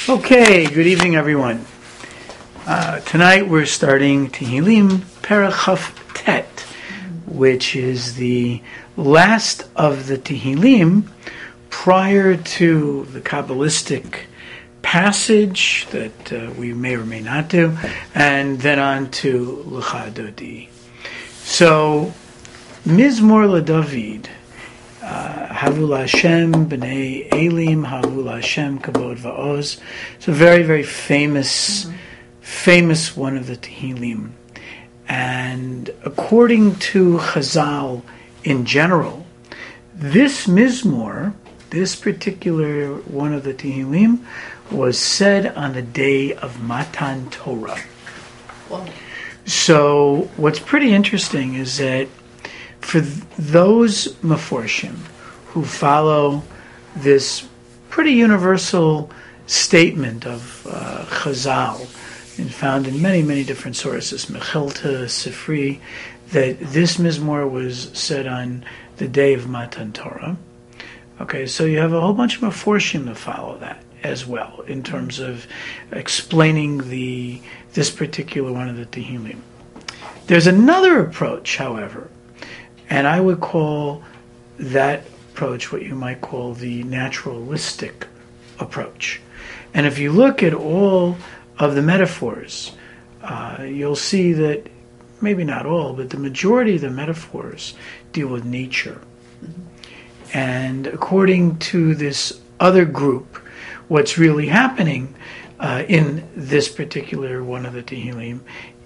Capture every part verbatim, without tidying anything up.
Okay, good evening, everyone. Uh, tonight we're starting Tehillim Perek Chaf Tet, which is the last of the Tehillim prior to the Kabbalistic passage that uh, we may or may not do, and then on to Lecha Dodi. So, Mizmor LaDavid, Uh, Havu Hashem B'nei Elim, Havu Hashem Kavod Va'oz. It's a very, very famous, mm-hmm. famous one of the Tehillim. And according to Chazal in general, this Mizmor, this particular one of the Tehillim, was said on the day of Matan Torah. Wow. So what's pretty interesting is that for those Meforshim who follow this pretty universal statement of uh, Chazal, and found in many, many different sources, Mechilta, Sifri, that this Mizmor was said on the day of Matan Torah. Okay, so you have a whole bunch of Meforshim to follow that as well, in terms of explaining the this particular one of the Tehillim. There's another approach, however, and I would call that approach what you might call the naturalistic approach. And if you look at all of the metaphors, uh, you'll see that maybe not all, but the majority of the metaphors deal with nature. Mm-hmm. And according to this other group, what's really happening uh, in this particular one of the Tehillim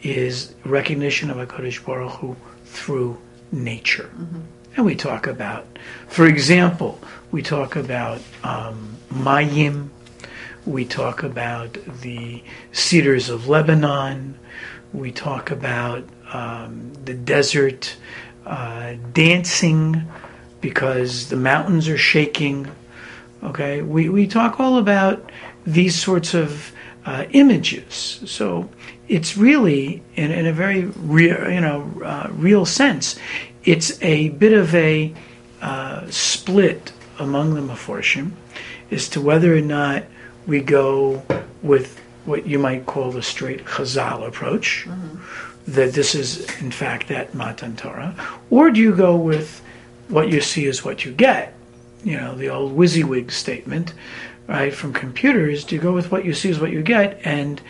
is recognition of HaKadosh Baruch Hu through nature. Mm-hmm. And we talk about, for example, we talk about um, Mayim, we talk about the cedars of Lebanon, we talk about um, the desert uh, dancing because the mountains are shaking. Okay, we, we talk all about these sorts of uh, images. So it's really, in, in a very real, you know, uh, real sense, it's a bit of a uh, split among the Meforshim as to whether or not we go with what you might call the straight Chazal approach, mm-hmm. that this is in fact that Matan Torah, or do you go with what you see is what you get? You know, the old WYSIWYG statement, right, from computers. Do you go with what you see is what you get? And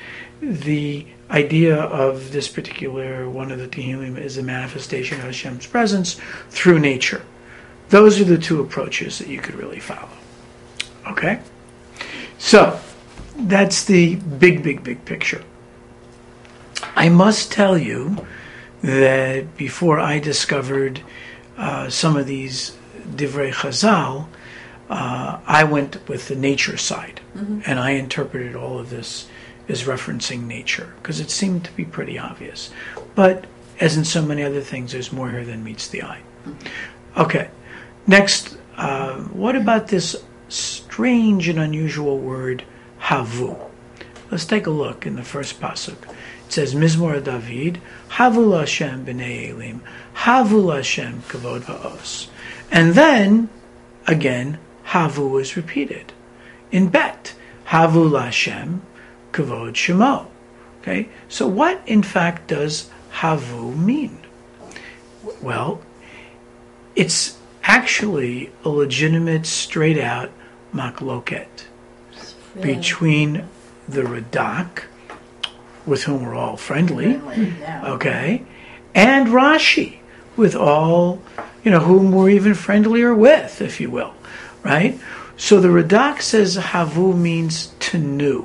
the idea of this particular one of the Tehillim is a manifestation of Hashem's presence through nature. Those are the two approaches that you could really follow. Okay? So, that's the big, big, big picture. I must tell you that before I discovered uh, some of these Divrei Chazal, uh, I went with the nature side, mm-hmm. and I interpreted all of this as referencing nature, because it seemed to be pretty obvious. But, as in so many other things, there's more here than meets the eye. Okay, next, uh, what about this strange and unusual word, havu? Let's take a look in the first pasuk. It says, Mizmor David, Havu Hashem b'nei Elim, Havu Hashem kavod va'os. And then, again, havu is repeated. In Bet, Havu Hashem kavod shemo. Okay, so what in fact does havu mean? Well, it's actually a legitimate, straight-out makloket really? between the Radak, with whom we're all friendly, friendly yeah. okay, and Rashi, with all, you know, whom we're even friendlier with, if you will, right? So the Radak says havu means tenu,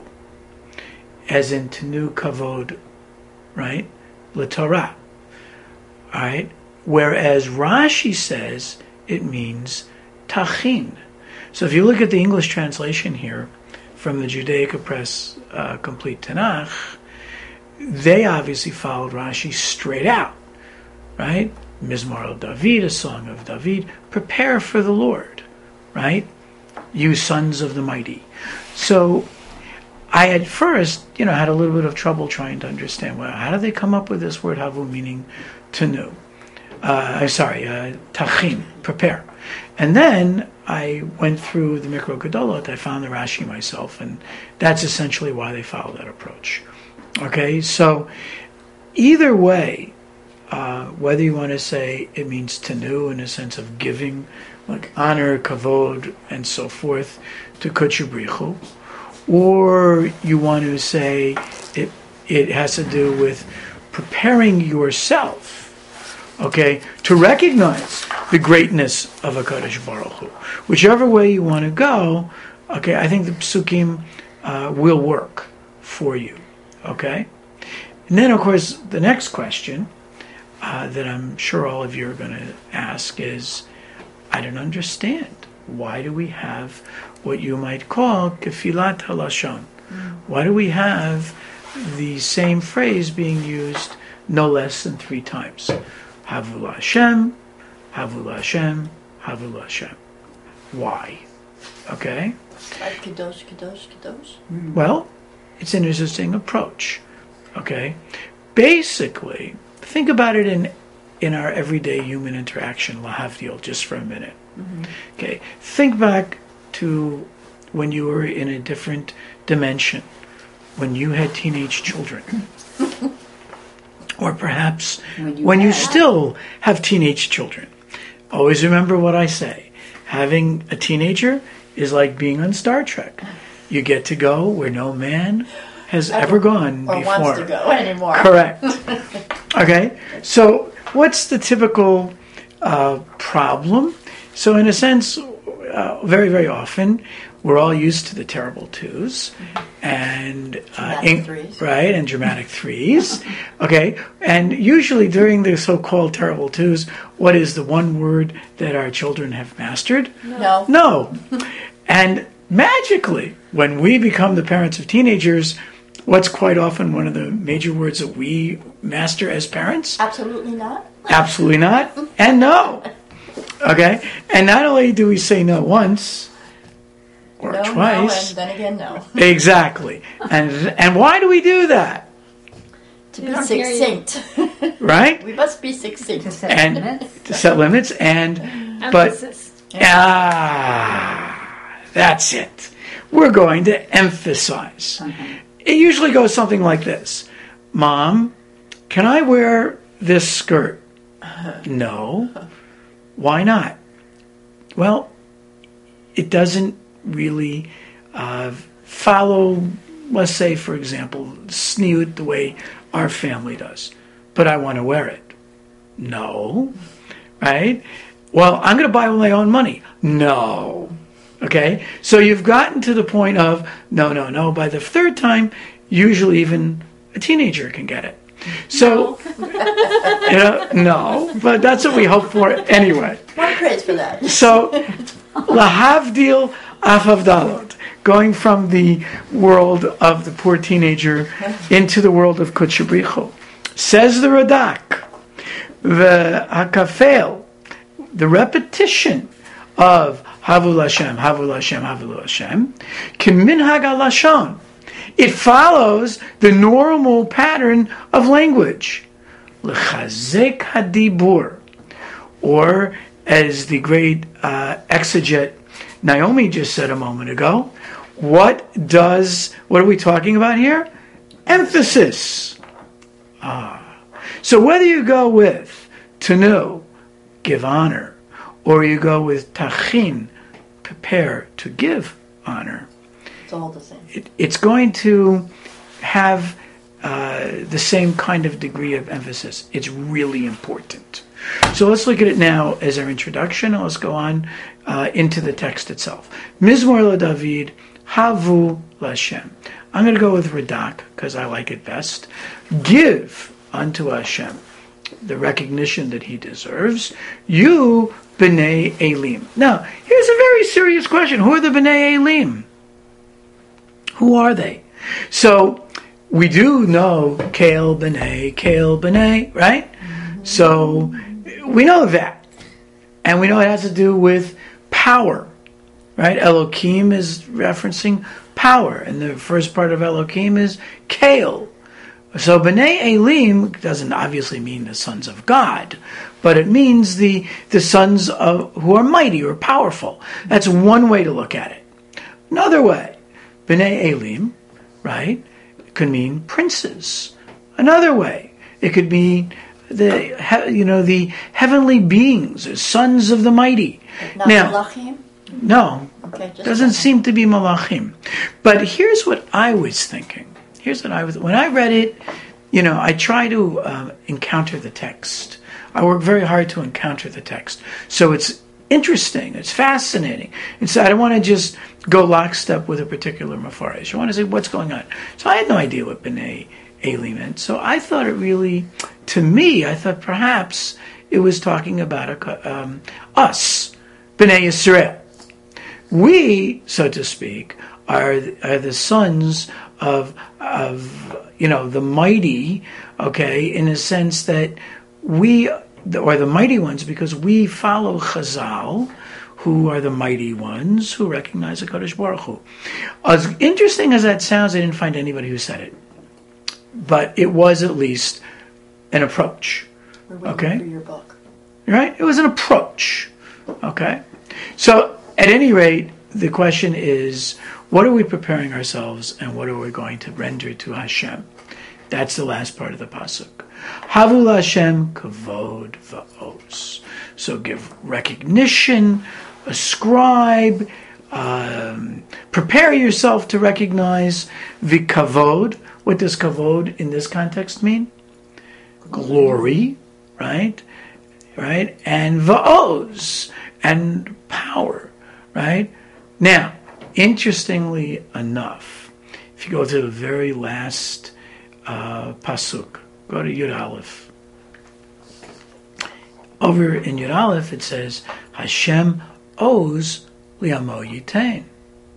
as in tenu kavod, right? L'Torah, all right? Whereas Rashi says it means tachin. So if you look at the English translation here from the Judaica Press uh, Complete Tanakh, they obviously followed Rashi straight out, right? Mizmor David, a song of David, prepare for the Lord, right? You sons of the mighty. So I at first, you know, had a little bit of trouble trying to understand, well, how do they come up with this word havu meaning tenu? Uh, I'm sorry, uh, tachin, prepare. And then I went through the Mikro Gedolot, I found the Rashi myself, and that's essentially why they follow that approach. Okay, so either way, uh, whether you want to say it means tenu in a sense of giving, like honor, kavod, and so forth, to Kodesh Brichu, or you want to say it it has to do with preparing yourself, okay, to recognize the greatness of a Kadosh Baruch Hu. Whichever way you want to go, okay, I think the psukim uh, will work for you, okay? And then, of course, the next question uh, that I'm sure all of you are going to ask is, I don't understand. Why do we have what you might call kefilat halashon? Mm. Why do we have the same phrase being used no less than three times? Havu Hashem, Havu Hashem, Havu Hashem. Why? Okay? Like kadosh, kadosh, kadosh? Mm. Well, it's an interesting approach. Okay? Basically, think about it in in our everyday human interaction, lahavdil, just for a minute. Mm-hmm. Okay? Think back to when you were in a different dimension, when you had teenage children. Or perhaps when you, when you still have teenage children. Always remember what I say. Having a teenager is like being on Star Trek. You get to go where no man has ever gone or before. Or wants to go anymore. Correct. Okay? So what's the typical uh, problem? So in a sense, uh, very, very often, we're all used to the terrible twos and uh, in, threes. Right, and dramatic threes. Okay, and usually during the so-called terrible twos, what is the one word that our children have mastered? No. No. And magically, when we become the parents of teenagers, what's quite often one of the major words that we master as parents? Absolutely not. Absolutely not, and no. Okay, and not only do we say no once, or no, twice. No, and then again, no. Exactly. And and why do we do that? To be succinct. Right? We must be succinct. To set and limits. To set limits and Emphasis. But ah, that's it. We're going to emphasize. Uh-huh. It usually goes something like this. Mom, can I wear this skirt? Uh-huh. No. Why not? Well, it doesn't really uh, follow, let's say, for example, sneud the way our family does. But I want to wear it. No. Right? Well, I'm going to buy it with my own money. No. Okay? So you've gotten to the point of, no, no, no. By the third time, usually even a teenager can get it. So, no. you know, no. But that's what we hope for anyway. One praise for that. So, lahavdil afavdalot, going from the world of the poor teenager into the world of Kodesh Brichu. Says the Radak, the hakafel, the repetition of Havul Hashem, Havul Hashem, Havul Hashem, kiminhag alashon. It follows the normal pattern of language. L'chazek hadibur, or as the great uh, exeget Naomi just said a moment ago, what does, what are we talking about here? Emphasis. Ah. So whether you go with tenu, give honor, or you go with tachin, prepare to give honor, it's all the same. It, it's going to have uh, the same kind of degree of emphasis. It's really important. So let's look at it now as our introduction, and let's go on uh, into the text itself. Mizmor LaDavid, Havu L'Hashem. I'm going to go with Radak, because I like it best. Give unto Hashem the recognition that he deserves. You, B'nai Elim. Now, here's a very serious question. Who are the B'nai Elim? Who are they? So, we do know Kael B'nai, Kael B'nai, right? Mm-hmm. So, we know that. And we know it has to do with power, right? Elohim is referencing power. And the first part of Elohim is Kael. So B'nai Elim doesn't obviously mean the sons of God, but it means the the sons of who are mighty or powerful. That's one way to look at it. Another way, B'nai Elim, right, could mean princes. Another way, it could mean the you know the heavenly beings, or sons of the mighty. Not now, Malachim? no, Okay, just doesn't a seem to be Malachim. But here's what I was thinking. Here's what I was when I read it. You know, I try to uh, encounter the text. I work very hard to encounter the text. So it's interesting. It's fascinating. And so I don't want to just go lockstep with a particular mafarish. I want to say what's going on. So I had no idea what B'nai Elim meant. So I thought it really, to me, I thought perhaps it was talking about a, um, us, B'nai Yisrael. We, so to speak, are are the sons of of you know the mighty. Okay, in a sense that we or the mighty ones because we follow Chazal, who are the mighty ones who recognize the Kadosh Baruch Hu. As interesting as that sounds, I didn't find anybody who said it, but it was at least an approach. We're waiting Okay, for your book. right? It was an approach. Okay, so at any rate, the question is, what are we preparing ourselves and what are we going to render to Hashem? That's the last part of the pasuk. Havu Hashem kavod va'os. So give recognition, ascribe, um, prepare yourself to recognize the kavod. What does kavod in this context mean? Glory, right? Right? And va'os, and power, right? Now, interestingly enough, if you go to the very last uh, pasuk, go to Yud Aleph. Over in Yud Aleph it says, Hashem owes li'amo yitain.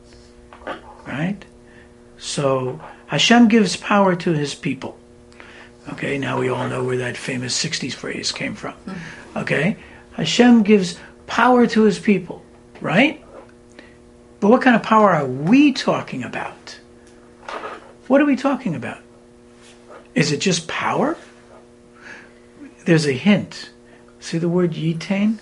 Right? So Hashem gives power to his people. Okay, now we all know where that famous sixties phrase came from. Okay? Hashem gives power to his people, right? But what kind of power are we talking about? What are we talking about? Is it just power? There's a hint. See the word yitain?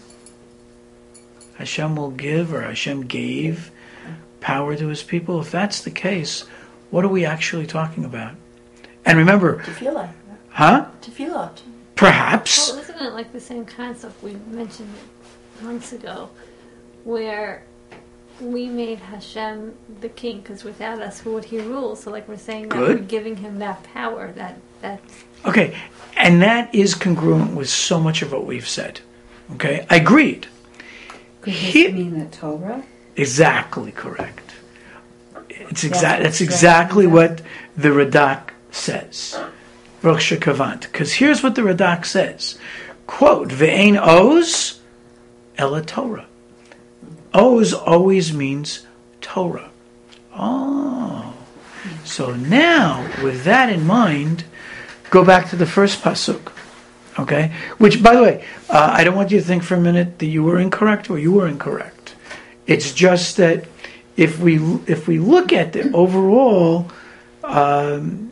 Hashem will give, or Hashem gave power to his people. If that's the case, what are we actually talking about? And remember, Tefillah. huh? Tefillah. Perhaps. Well, isn't it like the same concept we mentioned months ago, where we made Hashem the king, because without us, who would he rule? So, like we're saying, that Good. we're giving him that power. That that. Okay, and that is congruent with so much of what we've said. Okay, I agreed. Could this He- mean the Torah? Exactly correct. It's exact. That's That's exactly exactly what the Radak says. Baruch Shekavant. Because here's what the Radak says. Quote, Ve'ein oz ela Torah. Oz always means Torah. Oh. So now, with that in mind, go back to the first pasuk. Okay? Which, by the way, uh, I don't want you to think for a minute that you were incorrect or you were incorrect. It's just that if we if we look at the overall, um,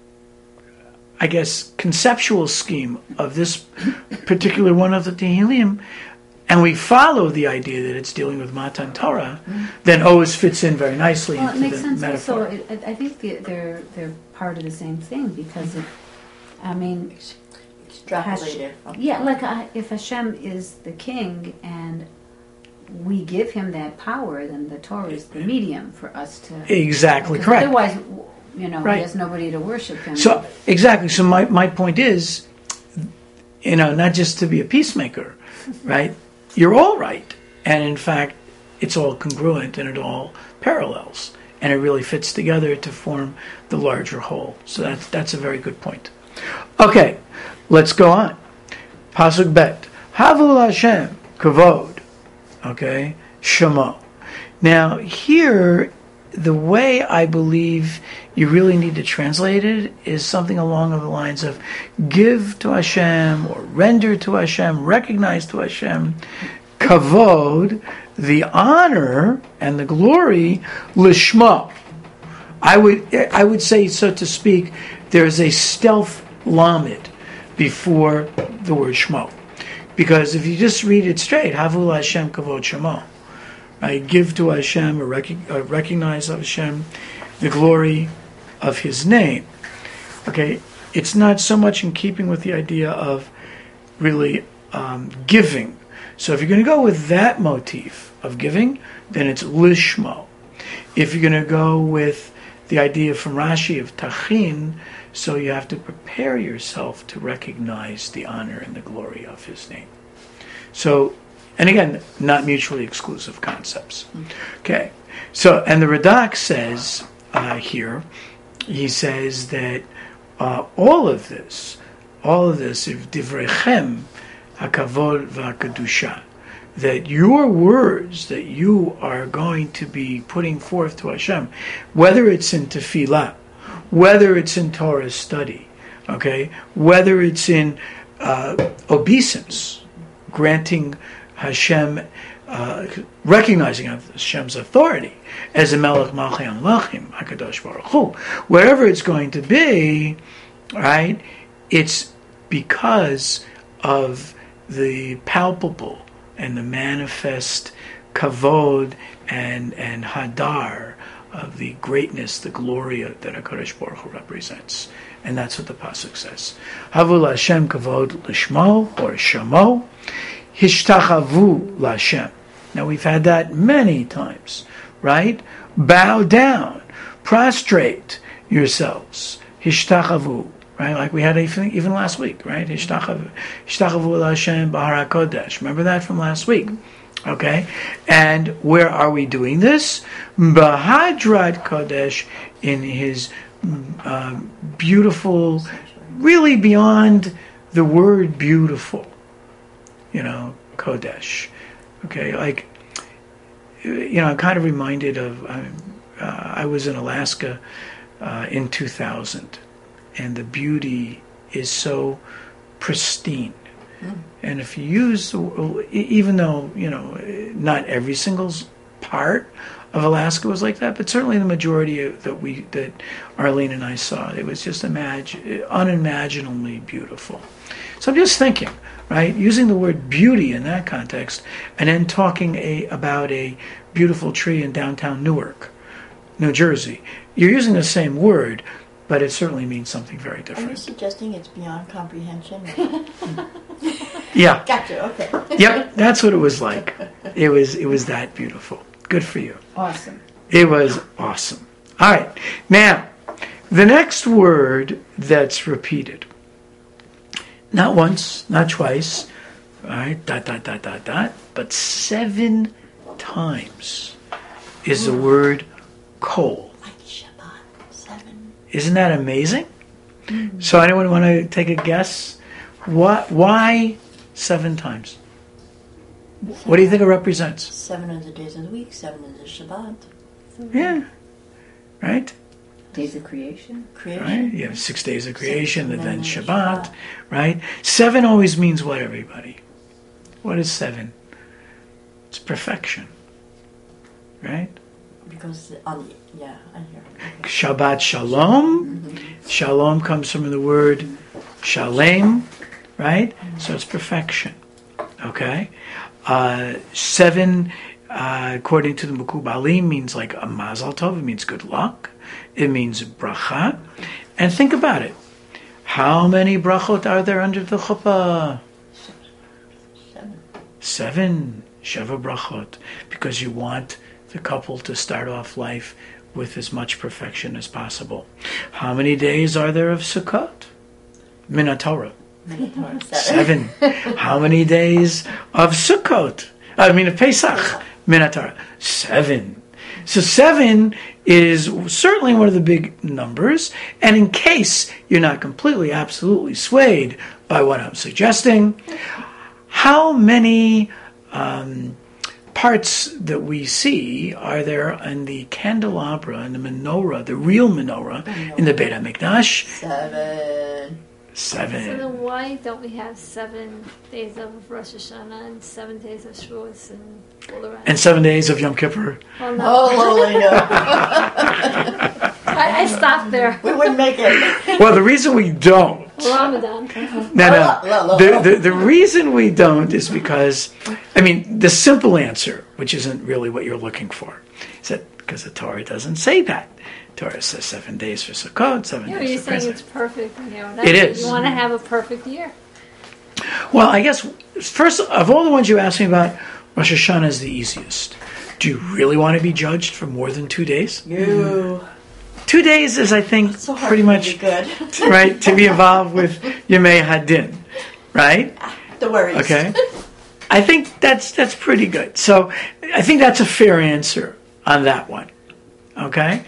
I guess, conceptual scheme of this particular one of the Tehillim, and we follow the idea that it's dealing with Matan Torah, then Oz fits in very nicely Well, it into makes the sense metaphor. also. It, I think the, they're they're part of the same thing because it. I mean, Extrapolated. from- yeah, like uh, if Hashem is the king and we give him that power, then the Torah is the medium for us to. Exactly because correct. Otherwise, you know, Right. he has nobody to worship him. So exactly. So my, my point is, you know, not just to be a peacemaker, right? You're all right, and in fact, it's all congruent and it all parallels, and it really fits together to form the larger whole. So that's that's a very good point. Okay, let's go on. Pasuk bet. Havul Hashem kavod. Okay, Shema. Now here, the way I believe you really need to translate it is something along the lines of give to Hashem or render to Hashem, recognize to Hashem, kavod, the honor and the glory, lishma. I would I would say, so to speak, there's a stealth lamed before the word Shmo. Because if you just read it straight, Havu Hashem Kavod Shemo, right? Give to Hashem or rec- uh, recognize of Hashem the glory of His name. Okay, it's not so much in keeping with the idea of really um, giving. So if you're going to go with that motif of giving, then it's Lishmo. If you're going to go with the idea from Rashi of Tachin, so you have to prepare yourself to recognize the honor and the glory of His name. So, and again, not mutually exclusive concepts. Okay, so, and the Radak says uh, here, he says that uh, all of this, all of this, if Divrechem HaKavod VaKadusha, that your words that you are going to be putting forth to Hashem, whether it's in tefillah, whether it's in Torah study, okay, whether it's in uh, obeisance, granting Hashem, uh, recognizing Hashem's authority as a Melech Malchei Melachim, HaKadosh Baruch Hu, wherever it's going to be, right, it's because of the palpable and the manifest kavod and and hadar of the greatness, the glory that HaKadosh Baruch Hu represents. And that's what the pasuk says. Havu L'Hashem kavod l'shmo, or shamo, hishtachavu L'Hashem. Now we've had that many times, right? Bow down, prostrate yourselves, hishtachavu. Right, like we had even, even last week, right? Hishtachavu L'Hashem B'Har HaKodesh. Remember that from last week, okay? And where are we doing this? B'Hadrat Kodesh, in His uh, beautiful, really beyond the word beautiful, you know, Kodesh. Okay, like, you know, I'm kind of reminded of, uh, I was in Alaska uh, in two thousand. And the beauty is so pristine. Mm. And if you use, even though, you know, not every single part of Alaska was like that, but certainly the majority that we, that Arlene and I saw, it was just imagine, unimaginably beautiful. So I'm just thinking, right, using the word beauty in that context, and then talking a, about a beautiful tree in downtown Newark, New Jersey. You're using the same word, but it certainly means something very different. Are you suggesting it's beyond comprehension? Yeah. Gotcha, okay. Yep, that's what it was like. It was it was that beautiful. Good for you. Awesome. It was awesome. All right. Now, the next word that's repeated. Not once, not twice, all right, dot, dot, dot, dot, dot, but seven times is the word kol. Isn't that amazing? Mm-hmm. So anyone want to take a guess? Why, why seven times? Seven. What do you think it represents? Seven of the days of the week, seven of the Shabbat. Yeah. Right? Days of creation. Creation. Right? You have six days of creation six, and then, then Shabbat, Shabbat. Right? Seven always means what, everybody? What is seven? It's perfection. Right? Because, on, yeah, I hear. Okay. Shabbat Shalom. Mm-hmm. Shalom comes from the word Shalem, right? Mm-hmm. So it's perfection. Okay? Uh, seven, uh, according to the Mukubalim, means like a Mazal Tov. It means good luck. It means bracha. And think about it. How many brachot are there under the chuppah? Seven. Seven. Sheva brachot. Because you want the couple to start off life with as much perfection as possible. How many days are there of Sukkot? Minatorah. Seven. How many days of Sukkot? I mean of Pesach. Minatorah. Seven. So seven is certainly one of the big numbers. And in case you're not completely, absolutely swayed by what I'm suggesting, how many Um, parts that we see are there in the candelabra and the menorah, the real menorah, menorah. in the Beit HaMikdash? Seven. Seven. So then why don't we have seven days of Rosh Hashanah and seven days of Shavuos and all the rest? And seven days of Yom Kippur? Well, no. Oh, no. I I, I stopped there. We wouldn't make it. Well, the reason we don't, Ramadan. no, Oh, no, look, the, look, the, the reason we don't is because, I mean, the simple answer, which isn't really what you're looking for, is that because the Torah doesn't say that. Torah says seven days for Sukkot, seven Yeah, days you're for saying Pesach. it's perfect. You know, It is. You want to have a perfect year. Well, I guess, first, of all the ones you asked me about, Rosh Hashanah is the easiest. Do you really want to be judged for more than two days? You. Two days is, I think, So hard pretty to much, be good. right, to be involved with Yemei Hadin, right? The worries. Okay. I think that's that's pretty good. So I think that's a fair answer on that one. Okay.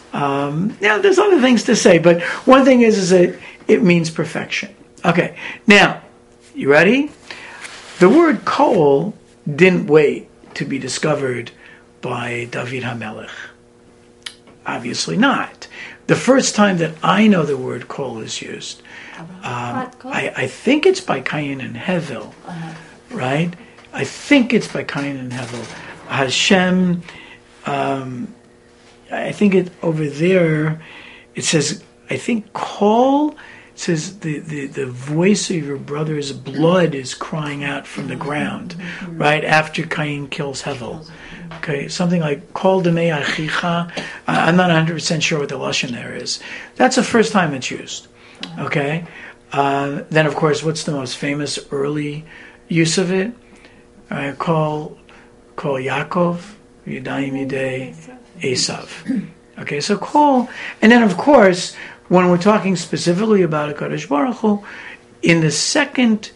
Um, yeah, there's other things to say, but one thing is, is that it means perfection. Okay. Now, you ready? The word kol didn't wait to be discovered by David HaMelech. Obviously not. The first time that I know the word kol is used, um, What kol? I, I think it's by Cain and Hevel, right? I think it's by Cain and Hevel. Hashem, um, I think it over there, it says, I think kol, it says the, the, the voice of your brother's blood is crying out from the ground, right? After Cain kills Hevel. Okay, something like kol demei achicha. I'm not one hundred percent sure what the lashon there is. That's the first time it's used. Okay, uh, then of course, what's the most famous early use of it? Uh, kol kol Yaakov Yadayim Yidei Esav. Okay, so kol, and then of course, when we're talking specifically about HaKadosh Baruch Hu, in the second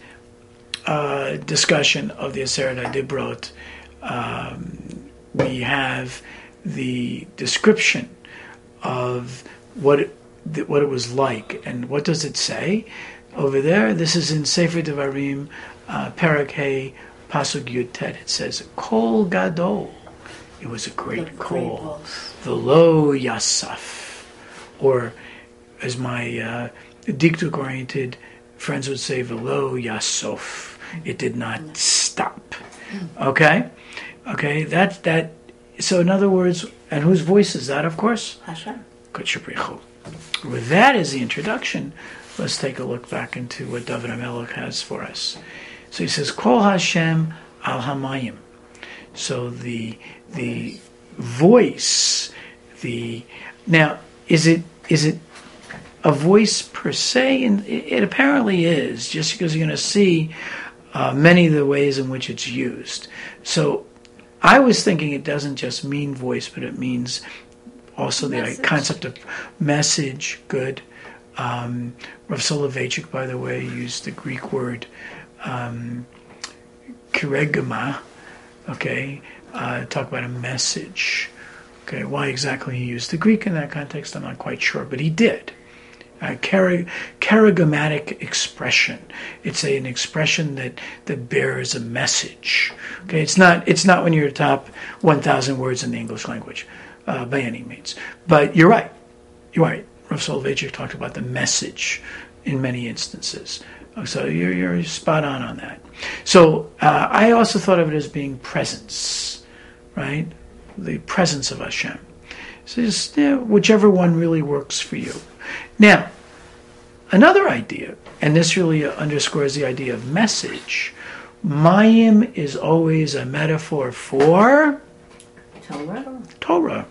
uh, discussion of the Aseret HaDibrot, um, we have the description of what it, th- what it was like, and what does it say over there? This is in Sefer Devarim, uh, Perek Hey, Pasuk Yud Tet. It says, "Kol Gadol." It was a great The call, great V'lo Yasaf, or as my uh, diktuk-oriented friends would say, "V'lo Yasof." It did not stop. Okay. Okay, that that. So in other words, and whose voice is that? Of course, Hashem. Kutchabrichu. With that as the introduction, let's take a look back into what David HaMelech has for us. So he says, "Kol Hashem al Hamayim." So the the voice, the now is it is it a voice per se? And it, it apparently is, just because you're going to see uh, many of the ways in which it's used. So I was thinking it doesn't just mean voice, but it means also the Message. concept of message. Good. Um, Rav Soloveitchik, by the way, used the Greek word um, kiregama. Okay, uh, talk about a message. Okay, why exactly he used the Greek in that context, I'm not quite sure, but he did. Uh, chara- charagamatic expression. It's a, an expression that, that bears a message. Okay, it's not it's not when you're top one thousand words in the English language, uh, by any means. But you're right. You're right. Rav Soloveitchik talked about the message in many instances. So you're, you're spot on on that. So uh, I also thought of it as being presence, right? The presence of Hashem. So just yeah, whichever one really works for you. Now, another idea, and this really underscores the idea of message. Mayim is always a metaphor for Torah. Torah.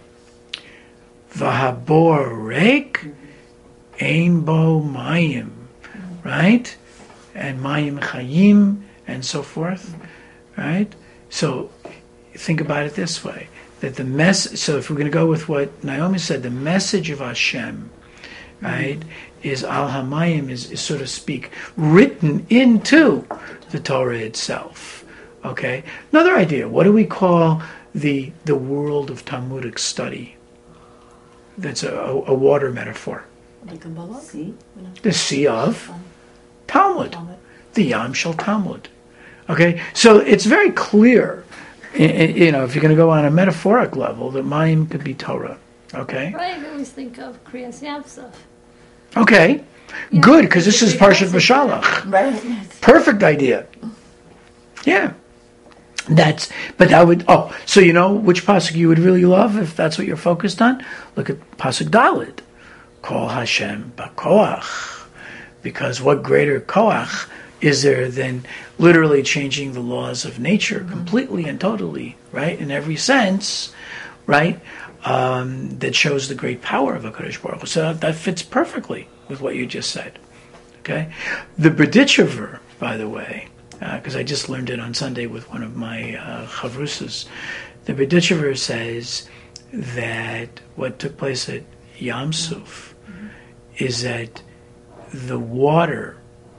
Vahabor reik, ein bo mayim, right? And mayim chayim, and so forth, right? So think about it this way: that the mess. So if we're going to go with what Naomi said, the message of Hashem, right, mm-hmm. is al hamayim, is, is so to speak written into the Torah itself. Okay. Another idea: what do we call the the world of Talmudic study? That's a, a, a water metaphor. The Kabbalah? See? The sea of Talmud. Talmud. The Yam Shel Talmud. Okay, so it's very clear, i- i- you know, if you're going to go on a metaphoric level, that Mayim could be Torah. Okay? Right, I always think of Kriyas Yamsuf. Okay. Yeah. Good, because this is Big Parshat message. V'Shalach. Right? Perfect idea. Yeah. That's, but I would, oh, so you know which pasuk you would really love if that's what you're focused on? Look at pasuk Daled. Kol Hashem b'koach. Because what greater koach is there than literally changing the laws of nature completely and totally, right? In every sense, right? Um, that shows the great power of HaKadosh Baruch Hu. So that fits perfectly with what you just said, okay? The Berditchever, by the way, because uh, I just learned it on Sunday with one of my uh, chavrusas. The Berditchever says that what took place at Yam Suf mm-hmm. is that the water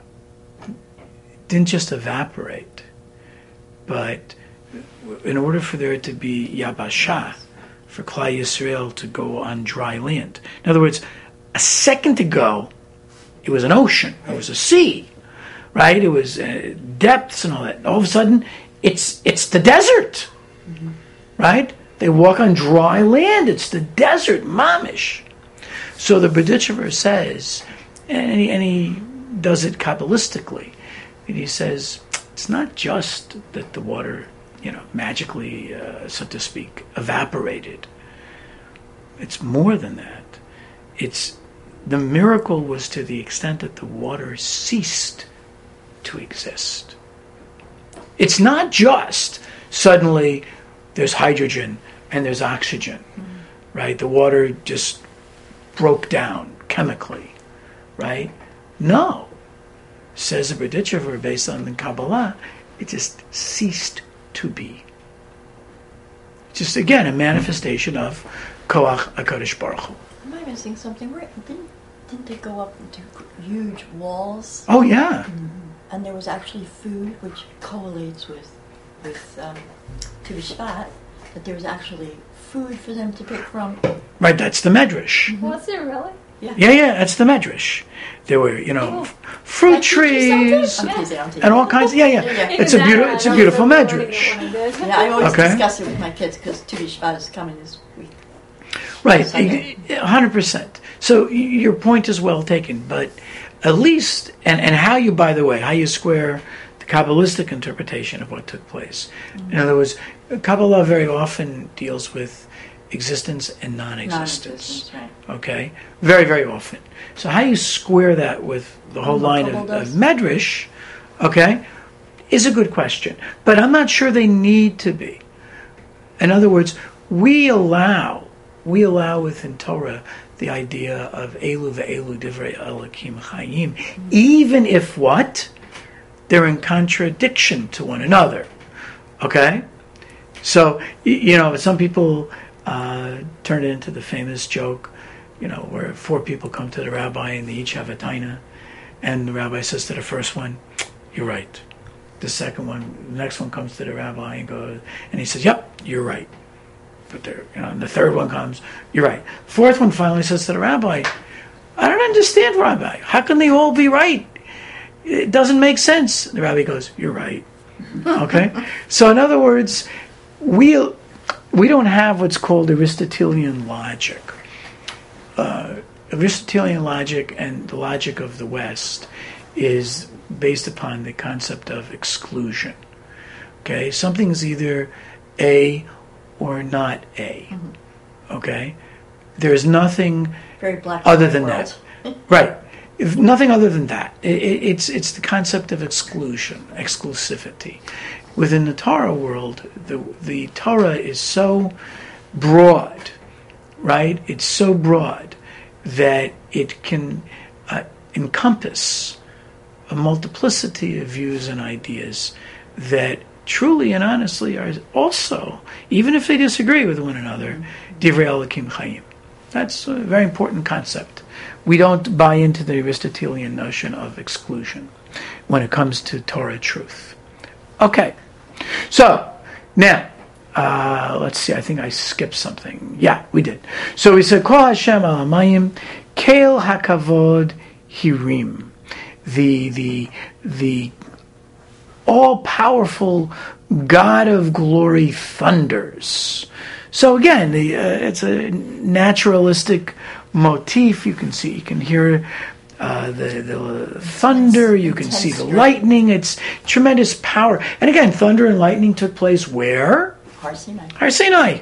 didn't just evaporate, but in order for there to be Yabashah, for Klal Yisrael to go on dry land. In other words, a second ago, it was an ocean, it was a sea. Right, it was uh, depths and all that. All of a sudden, it's it's the desert, mm-hmm. right? They walk on dry land. It's the desert, mamish. So the Berditchever says, and he, and he does it kabbalistically, and he says it's not just that the water, you know, magically, uh, so to speak, evaporated. It's more than that. It's the miracle was to the extent that the water ceased to exist. It's not just suddenly there's hydrogen and there's oxygen, mm-hmm. right? The water just broke down chemically, right? No. Says the Berditchever, based on the Kabbalah, it just ceased to be. Just again a manifestation of Koach HaKadosh Baruch Hu. Am I missing something? Right? Didn't, didn't they go up into huge walls? Oh yeah. Mm-hmm. And there was actually food, which correlates with with um, Tu B'Shvat, that there was actually food for them to pick from. Right, that's the Medrash. Mm-hmm. Was there really? Yeah, yeah, yeah, that's the Medrash. There were, you know, oh. fruit trees and all kinds. Of, yeah, yeah. yeah, yeah. It's a beautiful, it's a beautiful Medrash. Yeah, I always okay. discuss it with my kids because Tu B'Shvat is coming this week. Right, one hundred percent. So your point is well taken, but at least, and, and how you, by the way, how you square the Kabbalistic interpretation of what took place. Mm-hmm. In other words, Kabbalah very often deals with existence and non-existence. Non-existence, right. Okay? Very, very often. So how you square that with the whole mm-hmm. line of, of Medrash, okay, is a good question. But I'm not sure they need to be. In other words, we allow, we allow within Torah the idea of Elu ve'elu divrei Elokim Chayim, even if what? They're in contradiction to one another. Okay? So, you know, some people uh, turn it into the famous joke, you know, where four people come to the rabbi and they each have a taina, and the rabbi says to the first one, "You're right." The second one, the next one comes to the rabbi and goes, and he says, "Yep, you're right." But there, you know, and the third one comes, "You're right." Fourth one finally says to the rabbi, "I don't understand, Rabbi. How can they all be right? It doesn't make sense." The rabbi goes, "You're right." Okay? So in other words, we we don't have what's called Aristotelian logic. Uh, Aristotelian logic and the logic of the West is based upon the concept of exclusion. Okay? Something's either A or not A. Mm-hmm. Okay? There's nothing Very black other than world. that. Right. If nothing other than that. It, it, it's it's the concept of exclusion, exclusivity. Within the Torah world, the the Torah is so broad, right? It's so broad that it can uh, encompass a multiplicity of views and ideas that truly and honestly are also, even if they disagree with one another, Divrei Elokim Chayim. That's a very important concept. We don't buy into the Aristotelian notion of exclusion when it comes to Torah truth. Okay, so now, uh, let's see, I think I skipped something. Yeah, we did. So we said, Kol Hashem al hamayim, Keil hakavod hirim. The, the, the all-powerful God of glory thunders. So again, the, uh, it's a naturalistic motif. You can see, you can hear uh, the, the thunder, you can Intense see the fury. lightning. It's tremendous power. And again, thunder and lightning took place where? Har Sinai. Har Sinai.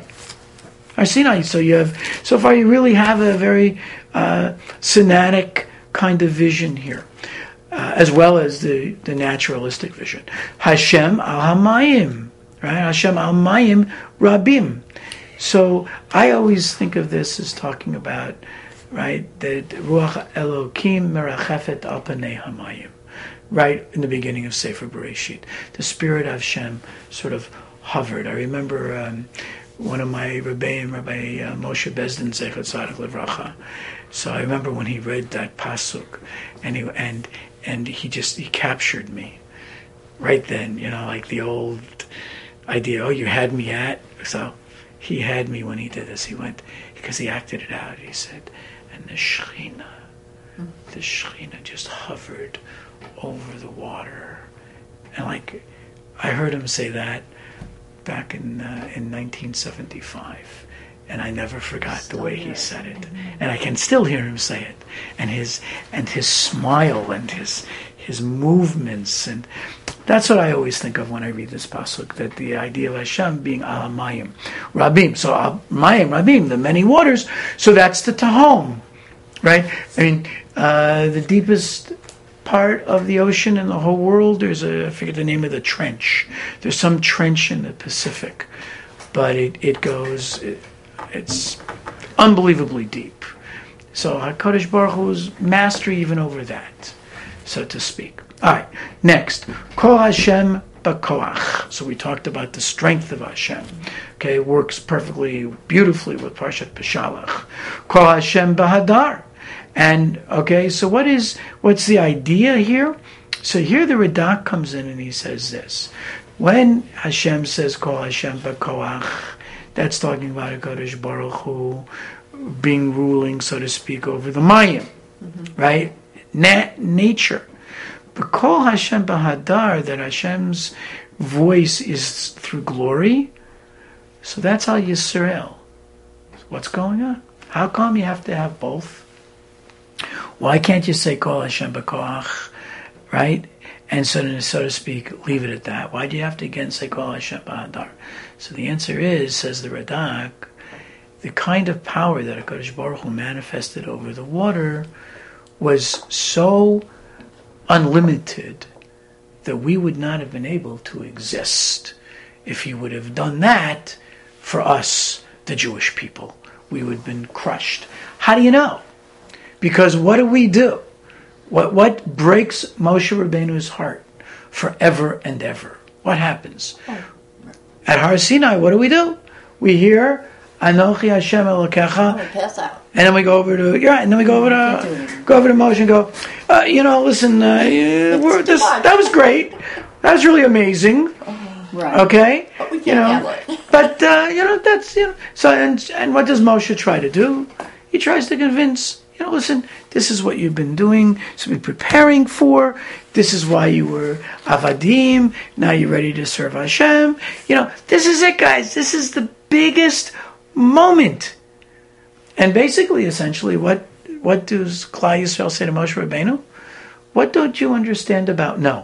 Har Sinai. So you have, so far you really have a very uh, Sinaitic kind of vision here, uh, as well as the, the naturalistic vision. Hashem al hamayim, right? Hashem al mayim rabim. So I always think of this as talking about, right, that Ruach Elokim merachefet al panei hamayim, right in the beginning of Sefer Bereshit. The Spirit of Hashem sort of hovered. I remember um, one of my Rebbeim, Rabbi uh, Moshe Bezdin, Zecher Tzaddik Livracha. So I remember when he read that pasuk, and he and and he just he captured me right then. You know, like the old idea. Oh, you had me at. So he had me when he did this. He went because he acted it out. He said, and the Shechina, the Shechina just hovered over the water, and like I heard him say that back in uh, in nineteen seventy-five, and I never forgot the way he said it, and I can still hear him say it, and his and his smile and his his movements, and that's what I always think of when I read this pasuk, that the idea of Hashem being al mayim rabim, so al mayim rabim, the many waters, so that's the tahom, right? I mean, uh, the deepest part of the ocean in the whole world, there's a, I forget the name of the trench. There's some trench in the Pacific, but it, it goes, it, it's unbelievably deep. So HaKadosh Baruch Hu's mastery even over that, so to speak. All right, next. Kol Hashem b'koach. So we talked about the strength of Hashem. Okay, it works perfectly, beautifully with Parshat Peshalach. Kol Hashem b'hadar. And, okay, so what is, what's the idea here? So here the Radak comes in and he says this. When Hashem says, Kol Hashem b'koach, that's talking about HaKadosh Baruch Hu being ruling, so to speak, over the Mayim, mm-hmm. right? Na- nature. But Kol Hashem b'hadar, that Hashem's voice is through glory, so that's Al Yisrael. What's going on? How come you have to have both? Why can't you say Kol Hashem b'koach, right? And so, so to speak, leave it at that. Why do you have to again say Kol Hashem b'hadar? So the answer is, says the Radak, the kind of power that HaKadosh Baruch Hu manifested over the water was so unlimited that we would not have been able to exist if he would have done that for us, the Jewish people. We would have been crushed. How do you know? Because what do we do? What what breaks Moshe Rabbeinu's heart forever and ever? What happens? Oh. At Har Sinai, what do we do? We hear Anochi Hashem Elokecha, Oh, pass out. and then we go over to yeah, and then we go over to go over to Moshe and go, uh, you know, listen, uh, we're this, that was great, that was really amazing, Right. okay, But we can't you know, handle it. but uh, you know that's you know so and and what does Moshe try to do? He tries to convince. You know, listen, this is what you've been doing, so been preparing for. This is why you were Avadim. Now you're ready to serve Hashem. You know, this is it, guys. This is the biggest moment. And basically, essentially, what what does Klal Yisrael say to Moshe Rabbeinu? What don't you understand about no?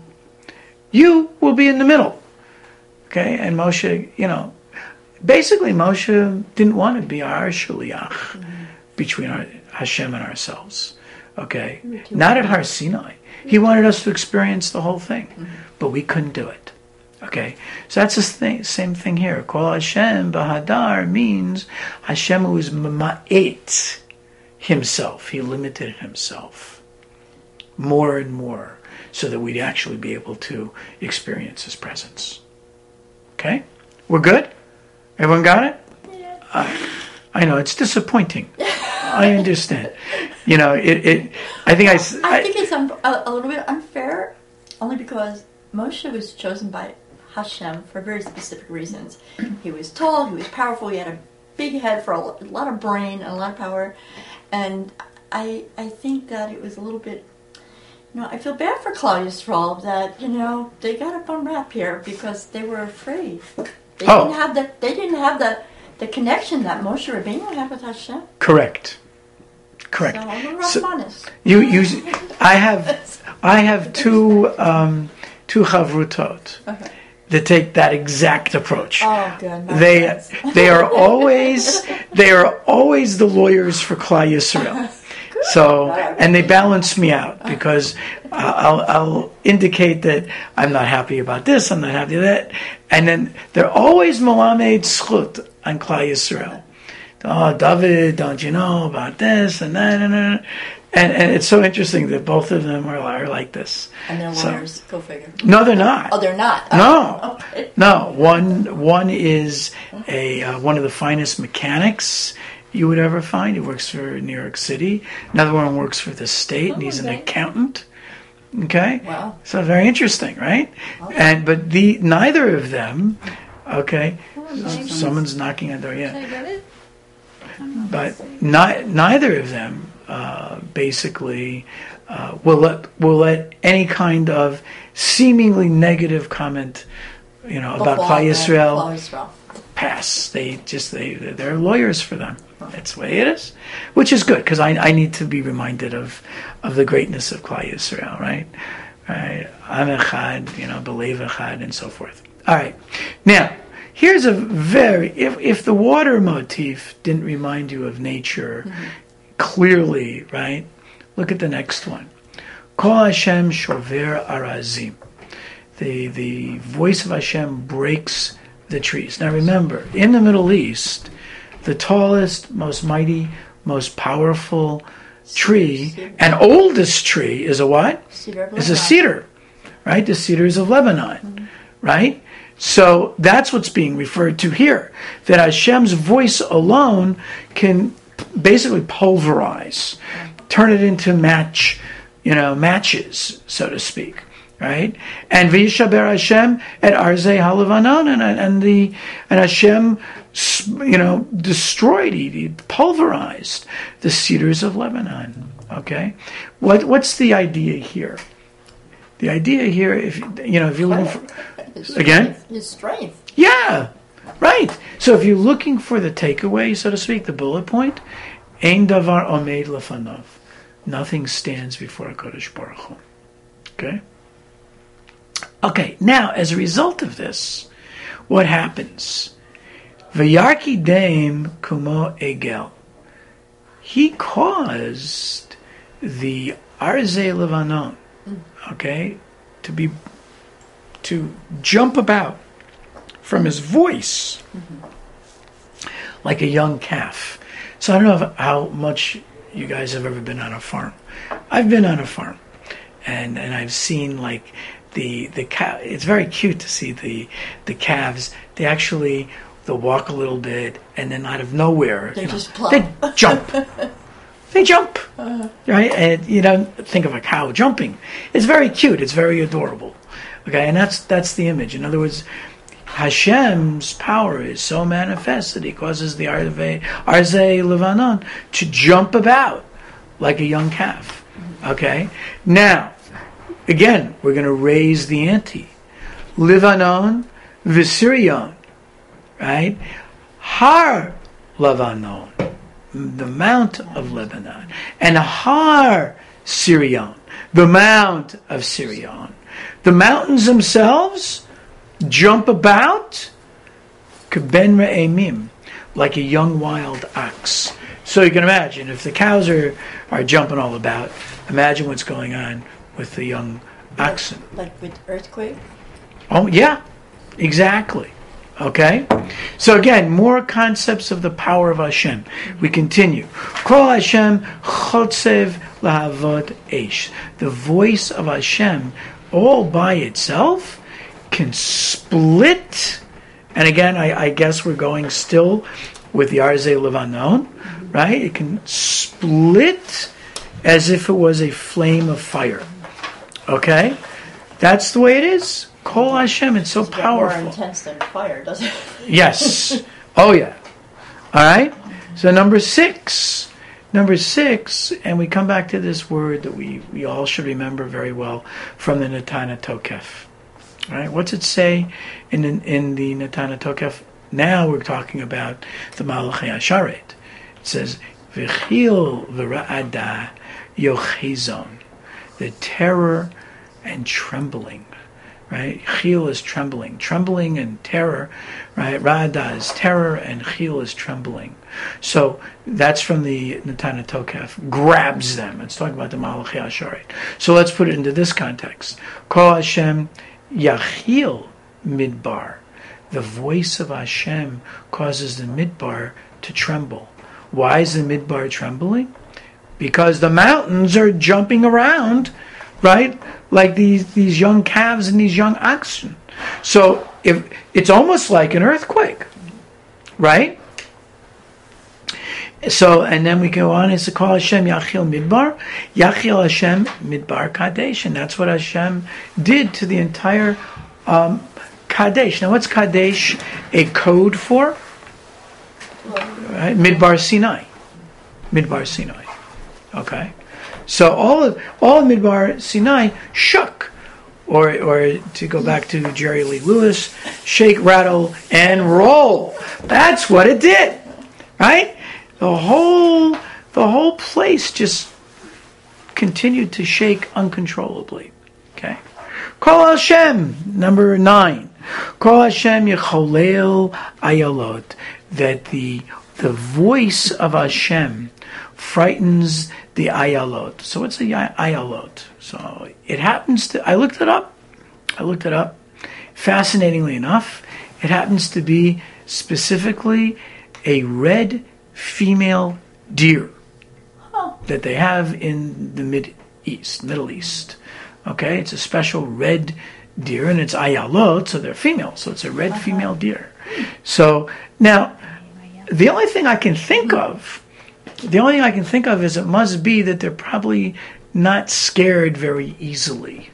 You will be in the middle. Okay? And Moshe, you know, basically Moshe didn't want to be our shaliach mm-hmm. between our Hashem and ourselves. Okay? Not at Har Sinai. He wanted us to experience the whole thing. Mm-hmm. But we couldn't do it. Okay? So that's the thing, same thing here. Kol Hashem b'hadar means Hashem who is mama'et himself. He limited himself more and more so that we'd actually be able to experience his presence. Okay? We're good? Everyone got it? Yeah. Uh, I know, it's disappointing. I understand. You know, it, it I think I... I, I think it's un, a, a little bit unfair, only because Moshe was chosen by Hashem for very specific reasons. He was tall, he was powerful, he had a big head for a lot of brain and a lot of power. And I I think that it was a little bit... You know, I feel bad for Klal Yisrael that, you know, they got a bum rap here because they were afraid. They oh. didn't have the they didn't have the, the connection that Moshe Rabbeinu had with Hashem. Correct. Correct. So I'm a So- Rahmanis. You, you, I have, I have two, um, two chavrutot Okay. that take that exact approach. Oh, good. My They, friends. they are always, they are always the lawyers for Klal Yisrael. So, and they balance me out because I'll, I'll indicate that I'm not happy about this, I'm not happy with that, and then they're always malamed zchut on Klal Yisrael. Oh, David, don't you know about this and that and that? And, and it's so interesting that both of them are, are like this. And they're So- lawyers. Go figure. No, they're not. Oh, they're not. No, Okay. no. One one is a uh, one of the finest mechanics you would ever find. He works for New York City. Another one works for the state, and he's an okay. accountant. Okay, Wow. so very interesting, right? And but the neither of them. Okay, maybe. someone's knocking on the door. Should Yeah, I get it? but ni- neither of them uh, basically uh, will let will let any kind of seemingly negative comment, you know, about Before Klal the- Yisrael Klal Yisrael. pass. They just they they're lawyers for them. That's the way it is, which is good because I I need to be reminded of of the greatness of Klal Yisrael, right? Right, Am Echad, you know, Belev Echad, and so forth. All right, now. Here's a very, if, if the water motif didn't remind you of nature Mm-hmm. clearly, right? Look at the next one. Kol Hashem shover arazim. The, the voice of Hashem breaks the trees. Now remember, in the Middle East, the tallest, most mighty, most powerful tree Cedar. and oldest tree is a what? Cedar of Is a Lebanon. cedar, right? The cedars of Lebanon, right? So that's what's being referred to here. That Hashem's voice alone can basically pulverize, turn it into match, you know, matches, so to speak, right? And V'yishaber Hashem at Arzei Halavanon, and and the and Hashem, you know, destroyed, he, he pulverized the cedars of Lebanon. Okay, what what's the idea here? The idea here, if you know, if you're looking for His Again? strength- His strength. yeah, right. So if you're looking for the takeaway, so to speak, the bullet point, Ein davar omeid lefanav. Nothing stands before HaKadosh Baruch Hu. Okay? Okay, now, as a result of this, what happens? V'yarki deim kumo egel. He caused the Arzei Levanon, okay, to be to jump about from his voice like a young calf. So I don't know if, how much you guys have ever been on a farm. I've been on a farm, and and I've seen like the the cow. It's very cute to see the the calves. They actually they'll walk a little bit, and then out of nowhere, They you know, just plop. they jump. They jump, right? And you know, think of a cow jumping. It's very cute. It's very adorable. Okay, and that's that's the image. In other words, Hashem's power is so manifest that He causes the Arzei Arzei Levanon to jump about like a young calf. Okay, now again, we're going to raise the ante. Levanon v'Sirion, right? Har Levanon, the mount of Lebanon, and Har Sirion, the mount of Sirion. The mountains themselves jump about keben re'emim, like a young wild ox. So you can imagine, if the cows are, are jumping all about, imagine what's going on with the young oxen. Like with earthquake. Oh, yeah, exactly. Okay? So again, more concepts of the power of Hashem. We continue. Kol Hashem chotzev lahavot eish. The voice of Hashem, all by itself, can split. And again, I, I guess we're going still with the Arzei Levanon, right? It can split as if it was a flame of fire. Okay? That's the way it is. Kol Hashem, it's so It's a bit more powerful. intense than fire, doesn't it? Yes. Oh, yeah. All right. So number six. Number six, and we come back to this word that we, we all should remember very well from the Natana Tokef. All right. What's it say in in, in the Natana Tokef? Now we're talking about the Malachi Asharet. It says, V'chil v'ra'ada yochizon. The terror and trembling. Right? Chil is trembling. Trembling and terror. Right? Ra'ada is terror and chil is trembling. So that's from the Natan Tokef. Grabs them. It's talking about the Malachi Asharit. So let's put it into this context. Kol Hashem Yachil Midbar. The voice of Hashem causes the Midbar to tremble. Why is the Midbar trembling? Because the mountains are jumping around, right? Like these, these young calves and these young oxen. So if it's almost like an earthquake, right? So, and then we go on, it's to call Hashem Yachil Midbar. Yachil Hashem Midbar Kadesh. And that's what Hashem did to the entire um, Kadesh. Now, what's Kadesh a code for? Right? Midbar Sinai. Midbar Sinai. Okay? So, all of, all of Midbar Sinai shook. Or, or to go back to Jerry Lee Lewis, shake, rattle, and roll. That's what it did. Right? The whole, the whole place just continued to shake uncontrollably. Okay. Kol Hashem, number nine. Kol Hashem yecholel ayalot. That the the voice of Hashem frightens the ayalot. So what's the ayalot? So it happens to. I looked it up. I looked it up. Fascinatingly enough, it happens to be specifically a red female deer oh. that they have in the Mid East, Middle East. Okay, it's a special red deer, and it's ayalot, so they're female. So it's a red uh-huh. female deer. So now, the only thing I can think of, the only thing I can think of is it must be that they're probably not scared very easily.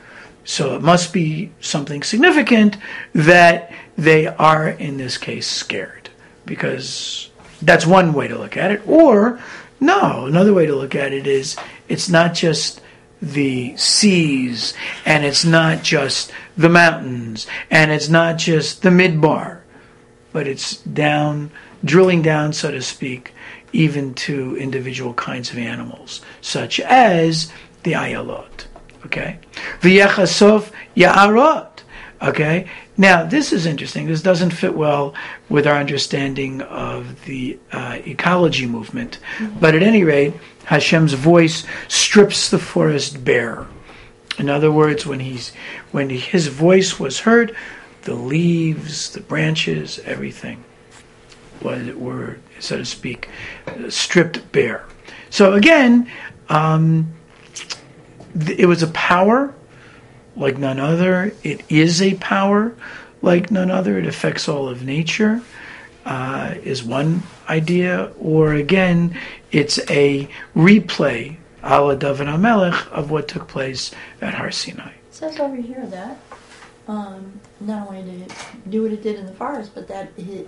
So it must be something significant that they are, in this case, scared, because that's one way to look at it. Or, no, another way to look at it is it's not just the seas, and it's not just the mountains, and it's not just the midbar, but it's down, drilling down, so to speak, even to individual kinds of animals, such as the ayalot. Okay? V'yechasof ya'arot. Okay? Now, this is interesting. This doesn't fit well with our understanding of the uh, ecology movement. Mm-hmm. But at any rate, Hashem's voice strips the forest bare. In other words, when he's when his voice was heard, the leaves, the branches, everything was, were, so to speak, stripped bare. So again, um, th- it was a power like none other. It is a power like none other. It affects all of nature, uh, is one idea. Or again, it's a replay, a la David HaMelech, of what took place at Har Sinai. It says over here that um, not only did it do what it did in the forest, but that his,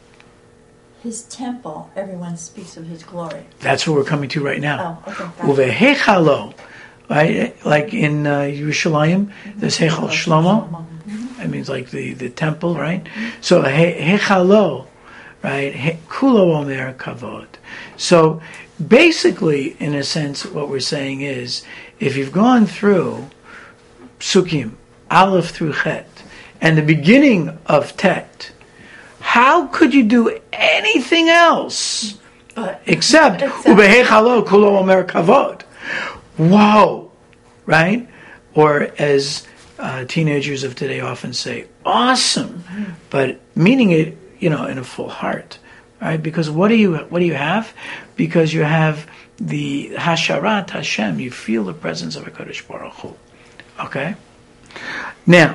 his temple, everyone speaks of his glory. That's what we're coming to right now. Oh, okay. Uvehechalo. Right, like in uh, Yerushalayim, there's Hechal Shlomo. It means like the, the temple, right? So Hechalo, right? Kulo Omer Kavod. So basically, in a sense, what we're saying is, if you've gone through Psukim, Aleph through Chet, and the beginning of Tet, how could you do anything else except Ubehechalo Kulo Omer Kavod? Wow, right? Or as uh, teenagers of today often say, awesome, but meaning it, you know, in a full heart, right? Because what do you what do you have? Because you have the Hasharat Hashem. You feel the presence of HaKadosh Baruch Hu. Okay. Now,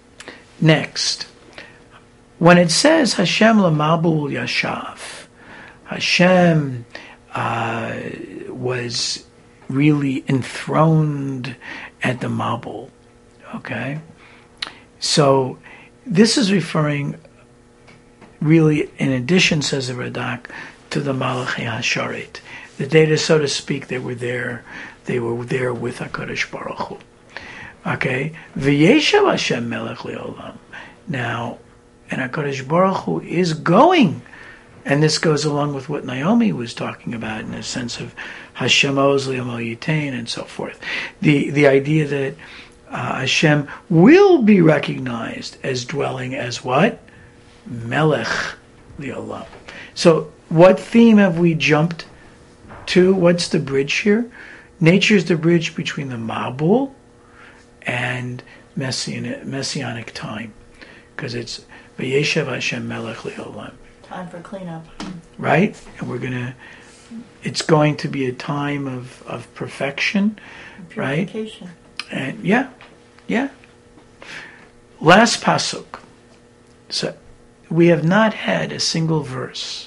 next, when it says Hashem Lamabul Yashav, Hashem uh, was really enthroned at the Mabul. Okay? So this is referring really, in addition, says the Radak, to the Malachi HaSharet. The data, so to speak, they were there. They were there with HaKadosh Baruch Hu. Okay? V'yeshav Hashem melech le'olam. Now, and HaKadosh Baruch Hu is going And this goes along with what Naomi was talking about in a sense of Hashem oz li amo yitain and so forth. The the idea that uh, Hashem will be recognized as dwelling as what? Melech li'olam. So what theme have we jumped to? What's the bridge here? Nature is the bridge between the Mabul and messianic, messianic time. Because it's Vayeshev Hashem Melech li'olam. Time for cleanup. Right? And we're going to, it's going to be a time of, of perfection, right? Purification. And yeah, yeah. Last pasuk. So we have not had a single verse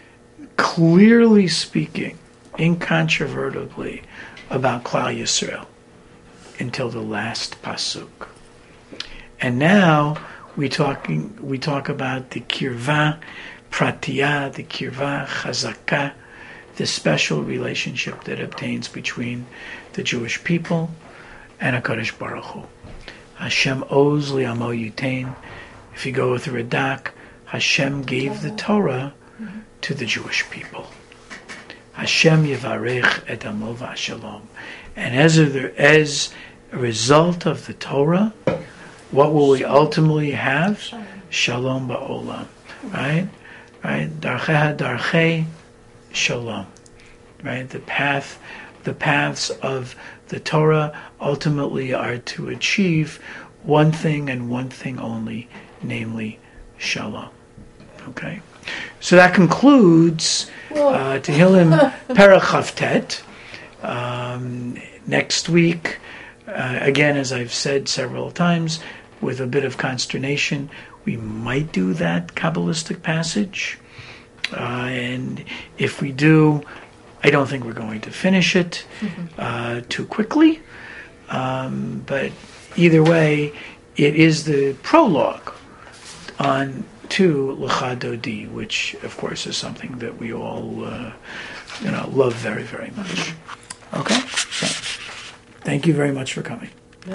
clearly speaking, incontrovertibly, about Klal Yisrael until the last pasuk. And now we talking we talk about the kirva pratiyah, the kirva chazakah, the special relationship that obtains between the Jewish people and HaKadosh Baruch Hu. Hashem oz li amo yitain. If you go with the Radak, Hashem gave the Torah to the Jewish people. Hashem yivarech et amo v'ashalom. And as a, as a result of the Torah, what will we ultimately have? Shalom ba'olam. Right? Right? Darcheha darchei shalom. Right? The path, the paths of the Torah ultimately are to achieve one thing and one thing only, namely shalom. Okay? So that concludes uh, Tehillim Perek Chavtet. Um, next week, uh, again, as I've said several times, with a bit of consternation, we might do that Kabbalistic passage. Uh, and if we do, I don't think we're going to finish it uh, too quickly. Um, but either way, it is the prologue on to Lecha Dodi, which, of course, is something that we all, uh, you know, love very, very much. Okay? So, thank you very much for coming.